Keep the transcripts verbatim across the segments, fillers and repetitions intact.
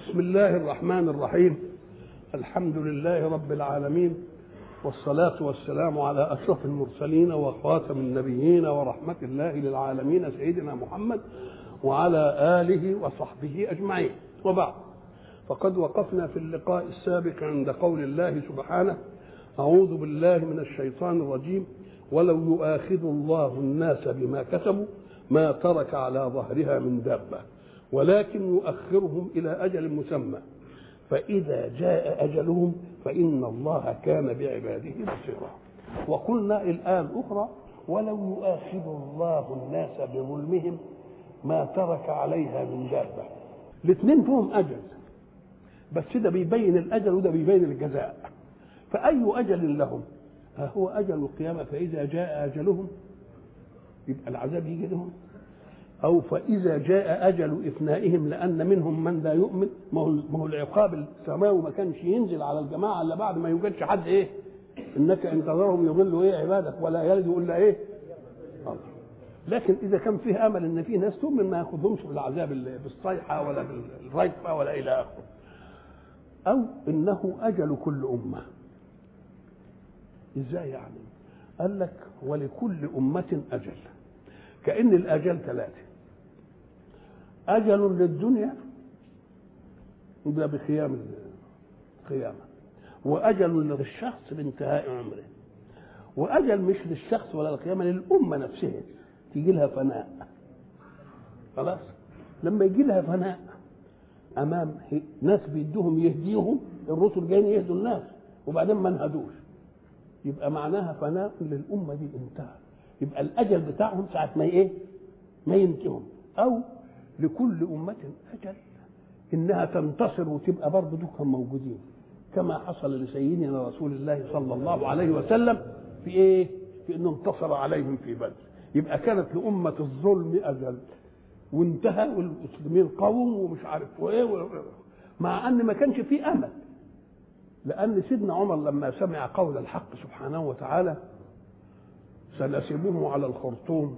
بسم الله الرحمن الرحيم. الحمد لله رب العالمين، والصلاة والسلام على أشرف المرسلين وخاتم النبيين ورحمة الله للعالمين سيدنا محمد وعلى آله وصحبه أجمعين، وبعد. فقد وقفنا في اللقاء السابق عند قول الله سبحانه: أعوذ بالله من الشيطان الرجيم: ولو يؤاخذ الله الناس بما كسبوا ما ترك على ظهرها من دابة ولكن يؤخرهم إلى أجل مسمى فإذا جاء أجلهم فإن الله كان بعباده بصيرا. وقلنا الآية الأخرى: ولو يؤاخذ الله الناس بظلمهم ما ترك عليها من دابة. الاثنين فيهم أجل، بس ده بيبين الأجل وده بيبين الجزاء. فأي أجل لهم؟ ها هو أجل القيامة، فإذا جاء أجلهم يبقى العذاب يجي لهم، أو فإذا جاء أجل إفنائهم، لأن منهم من لا يؤمن. ما هو العقاب السماوي ما كانش ينزل على الجماعة إلا بعد ما يوجدش حد إيه؟ إنك إن تذرهم يضلوا إيه عبادك ولا يلدوا إلا إيه؟ الله. لكن إذا كان فيه أمل إن في ناس تؤمن ما ياخذهمش بالعذاب بالصيحة ولا بالرجفة ولا إلى آخره. أو إنه أجل كل أمة. إزاي يعني؟ قال لك: ولكل أمة أجل. كأن الأجل ثلاثة: أجل للدنيا يبقى بقيام القيامة، وأجل للشخص بانتهاء عمره، وأجل مش للشخص ولا القيامة، للأمة نفسها تيجي لها فناء. خلاص؟ لما يجي لها فناء أمام ناس بيدوهم يهديهم، الرسل جايين يهدوا الناس وبعدين ما انهدوش، يبقى معناها فناء للأمة دي انتهى. يبقى الأجل بتاعهم ساعة ما إيه؟ ما ينتههم. أو لكل أمة أجل إنها تنتصر وتبقى برضه دوكم موجودين، كما حصل لسيدنا رسول الله صلى الله عليه وسلم في إيه؟ في إنه انتصر عليهم في بدر. يبقى كانت لأمة الظلم أجل وانتهى، والمسلمين قوم ومش عارف وإيه، مع أن ما كانش فيه أمل. لأن سيدنا عمر لما سمع قول الحق سبحانه وتعالى: سنسبه على الخرطوم،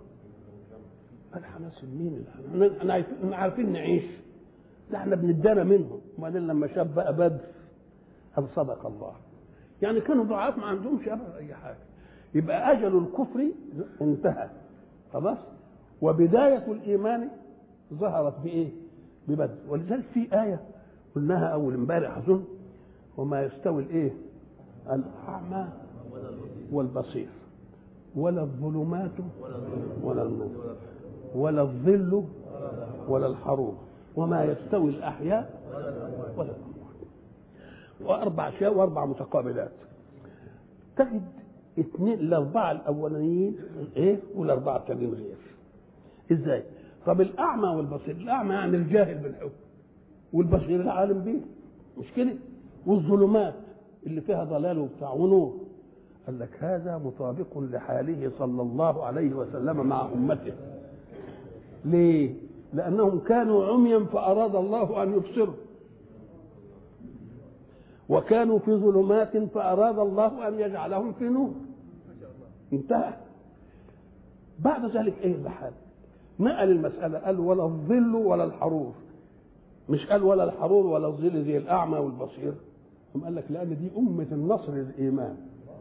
قال: حناسب مين؟ احنا عارفين نعيش، ده احنا بندانا منهم. وبعدين لما شاف بقى بدر قال: صدق الله. يعني كانوا ضعاف ما عندهمش ابدا اي حاجه. يبقى اجل الكفر انتهى خلاص، وبدايه الايمان ظهرت بايه؟ ببدر. ولذلك في ايه قلناها اول امبارح اظن: وما يستوي الايه؟ الاعمى والبصير ولا الظلمات ولا النور ولا الظل ولا الحرور وما يستوي الأحياء ولا الأموات. وأربع أشياء وأربع متقابلات. تجد اثنين الأربعة الأولانيين إيه والأربعة التانيين غير. إزاي؟ طب الأعمى والبصير، الأعمى يعني الجاهل بالحكم، والبصير العالم به، مش كده؟ والظلمات اللي فيها ضلال وبتاع، ونور. قال لك: هذا مطابق لحاله صلى الله عليه وسلم مع أمته. ليه؟ لأنهم كانوا عميا فأراد الله أن يبصروا، وكانوا في ظلمات فأراد الله أن يجعلهم في نور. انتهى. بعد ذلك ايه الحال؟ نقل المسألة، قال: ولا الظل ولا الحرور. مش قال ولا الحرور ولا الظل زي الأعمى والبصير. هم قال لك: لأن دي أمة النصر الإيمان.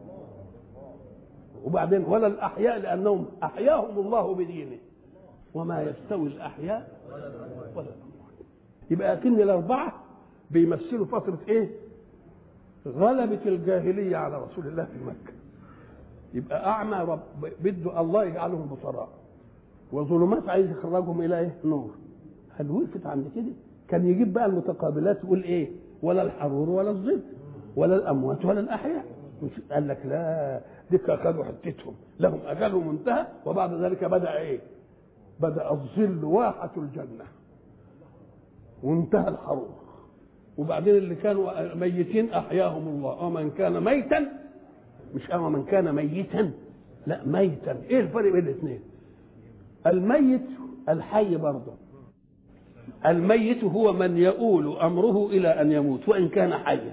وبعدين ولا الأحياء لأنهم أحياهم الله بدينه، وما يستوي الأحياء ولا الأموات. يبقى أكن الأربعة بيمثلوا فترة إيه؟ غلبة الجاهلية على رسول الله في مكة. يبقى أعمى رب بده الله يجعلهم بصراء، وظلمات عايز يخرجهم إلى إيه؟ نور. هل وقفت عند كده؟ كان يجيب بقى المتقابلات يقول إيه؟ ولا الحرور ولا الظل ولا الأموات ولا الأحياء. قال لك: لا، ديك أخذوا حتتهم، لهم أجلهم انتهى، وبعد ذلك بدأ إيه؟ بدأ الظل واحة الجنة وانتهى الحرور. وبعدين اللي كانوا ميتين أحياهم الله، ومن كان ميتا، مش أما من كان ميتا، لا ميتا. إيه الفرق بين الاثنين؟ الميت الحي برضه. الميت هو من يؤول أمره إلى أن يموت وإن كان حيا،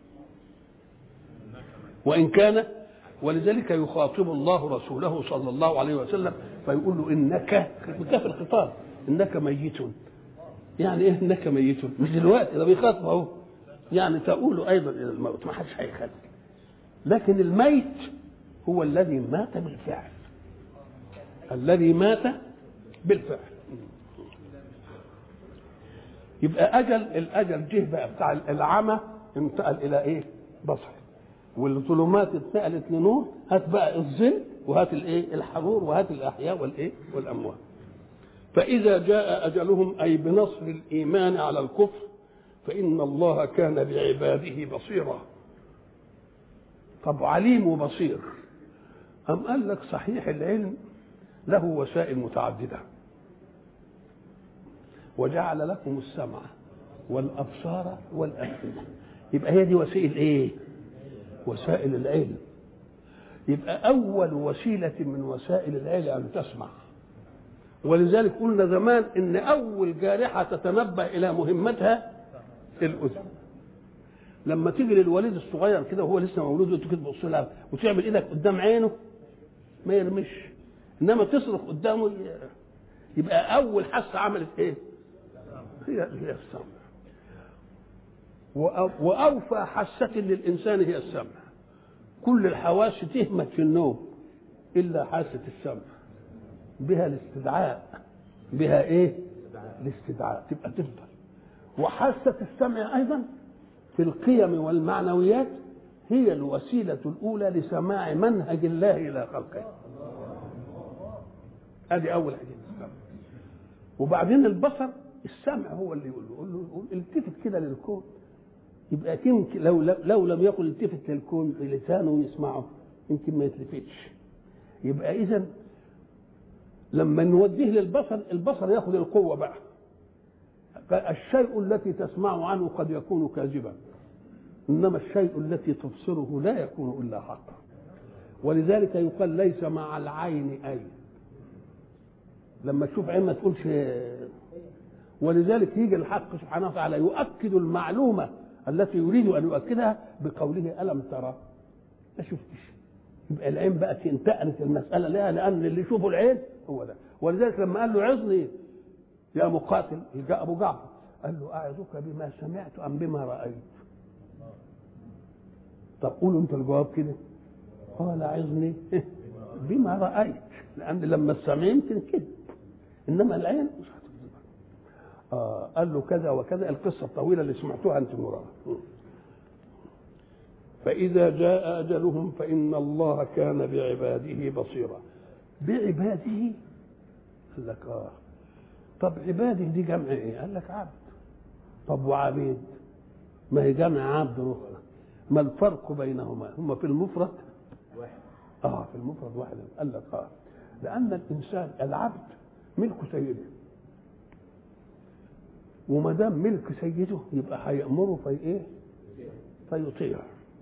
وإن كان. ولذلك يخاطب الله رسوله صلى الله عليه وسلم فيقول له: إنك، بكاف الخطاب، إنك ميت. يعني ايه انك ميت؟ مش دلوقتي، ده بيخاطب اهو، يعني تقول ايضا الى الموت، ما حدش هيخاف. لكن الميت هو الذي مات بالفعل، الذي مات بالفعل. يبقى اجل، الاجل جه بقى بتاع العمى انتقل الى ايه؟ بصر. والظلمات اتنقلت لنور، هات بقى الظل وهات الايه؟ الحرور، وهات الاحياء والايه؟ والاموات. فاذا جاء اجلهم اي بنصر الايمان على الكفر فان الله كان بعباده بصيرا. طب عليم وبصير، أم قال لك صحيح العلم له وسائل متعددة، وجعل لكم السمع والأبصار والأفئدة، يبقى هي دي وسائل إيه؟ وسائل العلم. يبقى أول وسيلة من وسائل العلم أن تسمع، ولذلك قلنا زمان إن أول جارحة تتنبه إلى مهمتها الأذن. لما تيجي للوليد الصغير كده وهو لسه مولود وتيجي تبص لها وتعمل ايدك قدام عينه ما يرمش، انما تصرخ قدامه يبقى اول حاسه عملت ايه؟ هي هي السمع. واوفى حاسه للانسان هي السمع. كل الحواس تهمت في النوم الا حاسه السمع، بها الاستدعاء، بها ايه؟ الاستدعاء، تبقى تفضل. وحاسه السمع ايضا في القيم والمعنويات هي الوسيلة الأولى لسماع منهج الله إلى خلقه. هذه أول حاجة. وبعدين البصر، السمع هو اللي يقول له يقول له يقول التفت كده للكون، يبقى يمكن لو لو لم يقل التفت للكون لسانه يسمعه يمكن ما يتلفتش. يبقى إذا لما نوديه للبصر، البصر ياخذ القوة بقى. الشيء التي تسمع عنه قد يكون كاذبا، انما الشيء التي تبصره لا يكون الا حقا. ولذلك يقال ليس مع العين اي، لما تشوف عين ما تقولش. ولذلك يجي الحق سبحانه وتعالى يؤكد المعلومه التي يريد ان يؤكدها بقوله الم ترى، ما شفتش. يبقى العين بقى انتقلت المساله لها، لان اللي يشوفه العين هو ده. ولذلك لما قال له عظني يا مقاتل، جاء ابو جعفر قال له اعظك بما سمعت ام بما رايت؟ طب قولوا انت الجواب كده. قال عظني بما رايت، لان لما السمع يمكن كده انما العين مش هتكذب. آه قال له كذا وكذا، القصه الطويله اللي سمعتوها انت مرارا. فاذا جاء اجلهم فان الله كان بعباده بصيرا. بعباده قال لك اه طب عباده دي جمع ايه؟ قال لك عبد. طب وعبيد؟ ما هي جمع عبد اخرى. ما الفرق بينهما؟ هما في المفرد واحد. اه في المفرد واحد. قال لك اه لان الانسان العبد ملك سيده، وما دام ملك سيده يبقى هيأمره في ايه؟ فيطيع.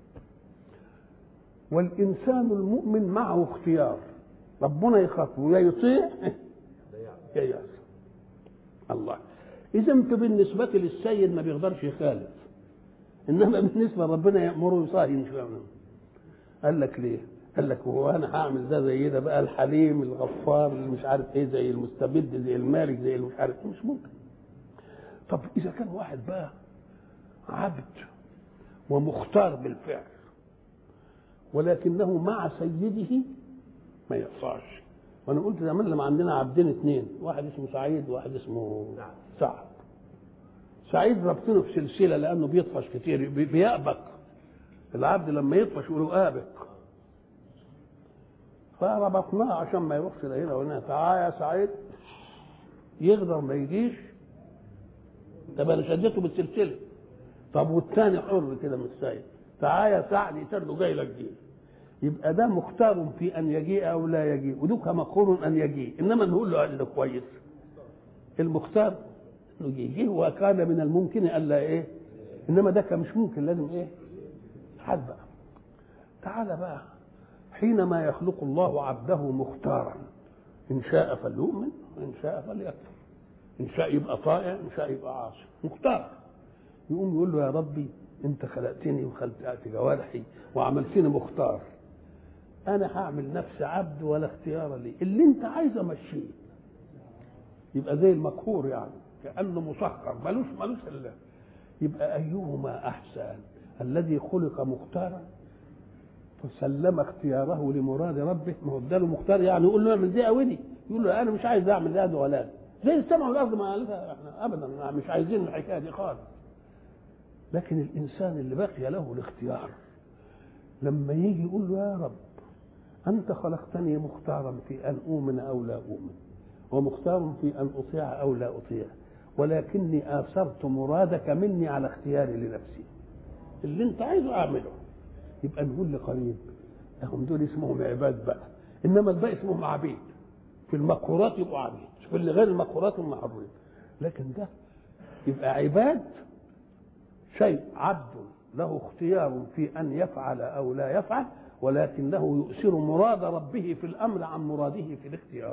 والانسان المؤمن معه اختيار، ربنا يخاطبه يا يطيع يا يعصي الله. اذا انت بالنسبه للسيد ما بيقدرش يخالف، انما بالنسبه لربنا يامره يصاهي. قال لك ليه؟ قال لك هو انا هعمل ده زي ده بقى، الحليم الغفار اللي مش عارف ايه، زي المستبد زي المالك زي اللي مش عارف ايه، مش ممكن. طب اذا كان واحد بقى عبد ومختار بالفعل ولكنه مع سيده ما يقطعش. وانا قلت زمان لما عندنا عبدين اثنين، واحد اسمه سعيد وواحد اسمه سعد. سعيد رابطينه في سلسله لانه بيطفش كتير، بيأبق. العبد لما يطفش يقولوا آبق، فربطناه عشان ما يروحش لهنا وهنا. تعال يا سعيد، يقدر ما يجيش، طب انا شدته بالسلسله. طب والثاني حر كده من السيد، تعال يا سعد يترده جاي لك جيل. يبقى ده مختار في ان يجيء او لا يجيء، ودوك مقهور ان يجيء. انما نقول له قال كويس المختار انه يجي، وكان من الممكن الا ايه، انما ده كان مش ممكن، لازم ايه حد بقى. تعالى بقى حينما يخلق الله عبده مختارا، ان شاء فليؤمن وان شاء فليكفر، ان شاء يبقى طائع ان شاء يبقى عاصي، مختار. يقوم يقول له يا ربي انت خلقتني وخلقت جوارحي وعملتني مختار، انا هعمل نفسي عبد ولا اختيار لي، اللي انت عايز امشيه. يبقى زي المقهور يعني، كأنه مسخر ملوش ملوش الا. يبقى ايهما احسن؟ الذي خلق مختارا فسلم اختياره لمراد ربه، ما هو اداله مختار يعني يقول له اعمل دي او دي، يقول له انا مش عايز اعمل ده ولا ده. زي السماء والارض ما قالتها احنا ابدا مش عايزين الحكايه دي خالص. لكن الانسان اللي بقي له الاختيار لما يجي يقول له يا رب انت خلقتني مختارا في ان اؤمن او لا اؤمن، ومختار في ان اطيع او لا اطيع، ولكني اثرت مرادك مني على اختياري لنفسي، اللي انت عايزه اعمله. يبقى نقول لقريب هم دول اسمهم عباد بقى، انما الباقي اسمهم عبيد. في المقهورات يبقوا عبيد، في اللي غير المقهورات هم حرين. لكن ده يبقى عباد شيء عبد له اختيار في ان يفعل او لا يفعل، ولكنه يؤثر مراد ربه في الامر عن مراده في الاختيار.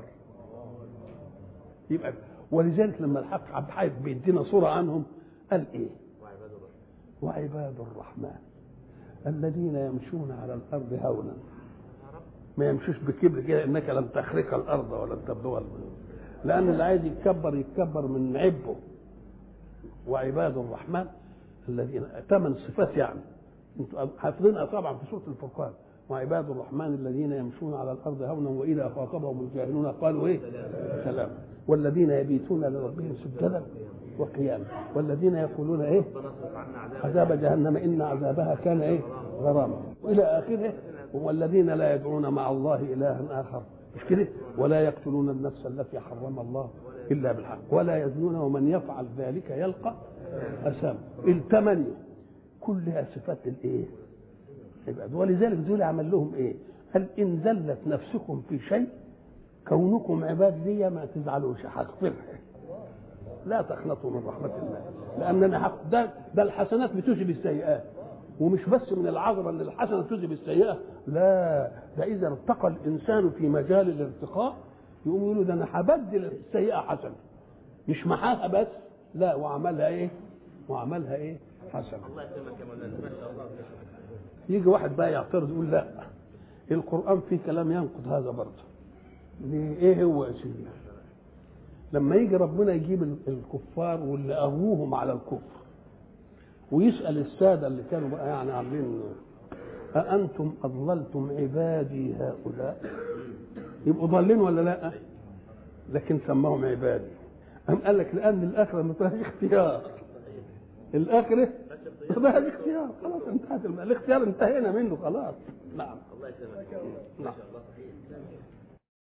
يبقى ولذلك لما الحق عبد الحي بيدينا صوره عنهم قال ايه؟ وعباد الرحمن الذين يمشون على الارض هونا، ما يمشوش بكبر كده انك لن تخرق الارض ولن تبلغ البلوغ، لان اللي عايز يتكبر يتكبر من عبه. وعباد الرحمن الذين ثمان صفات يعني انتوا حافظينها طبعا في سوره الفرقان. وعباد الرحمن الذين يمشون على الارض هونا واذا خاطبهم الجاهلون قالوا ايه؟ سلام. والذين يبيتون لربهم سجدا وقياما، والذين يقولون ايه؟ عذاب جهنم ان عذابها كان ايه؟ غراما، والى اخره. والذين لا يدعون مع الله الها اخر، مش كده؟ ولا يقتلون النفس التي حرم الله الا بالحق ولا يزنون ومن يفعل ذلك يلقى اثاما. الثمانيه كلها صفات الايه؟ يبقى ولذلك دول عمل لهم ايه؟ قال ان زلت نفسكم في شيء كونكم عباد لي ما تزعلوش، هغفرها، لا تقنطوا من رحمه الله، لاننا حق ده ده الحسنات بتذهب السيئات. ومش بس من العذره ان الحسنه تذهب السيئه، لا، ده اذا ارتقى الانسان في مجال الارتقاء يقوم يقولوا ده انا هبدل السيئه حسنه، مش محاها بس، لا، وعملها ايه؟ وعملها ايه؟ حسنه. الله يسلمك يا مولانا، ما شاء الله. يجي واحد بقى يعترض يقول لا القران فيه كلام ينقض هذا برضه. ايه هو يا سيدي؟ لما يجي ربنا يجيب الكفار واللي اغوهم على الكفر ويسال الساده اللي كانوا بقى يعني عاملين أأنتم أضللتم عبادي هؤلاء، يبقوا ضالين ولا لا؟ لكن سماهم عبادي. أم قال لك لأن الآخرة ما فيهاش اختيار، الآخرة ما فيهاش اختيار، خلاص انتهت الاختيار، انتهينا منه خلاص. نعم. الله يسلمك. نعم.